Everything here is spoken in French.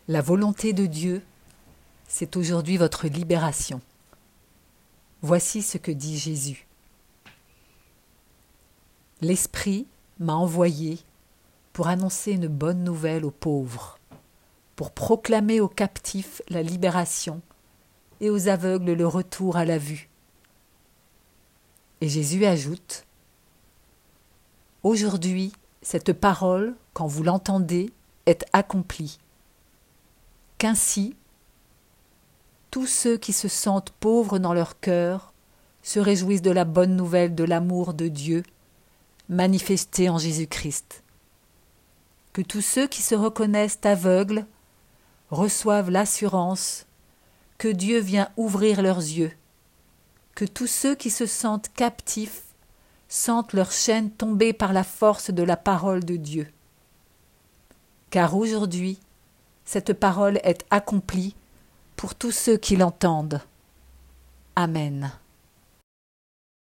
La volonté de Dieu, c'est aujourd'hui votre libération. Voici ce que dit Jésus. L'Esprit m'a envoyé pour annoncer une bonne nouvelle aux pauvres, pour proclamer aux captifs la libération et aux aveugles le retour à la vue. Et Jésus ajoute : Aujourd'hui, cette parole, quand vous l'entendez, est accomplie. Qu'ainsi, tous ceux qui se sentent pauvres dans leur cœur se réjouissent de la bonne nouvelle de l'amour de Dieu manifesté en Jésus-Christ. Que tous ceux qui se reconnaissent aveugles reçoivent l'assurance que Dieu vient ouvrir leurs yeux. Que tous ceux qui se sentent captifs sentent leurs chaînes tomber par la force de la parole de Dieu. Car aujourd'hui, cette parole est accomplie pour tous ceux qui l'entendent. Amen.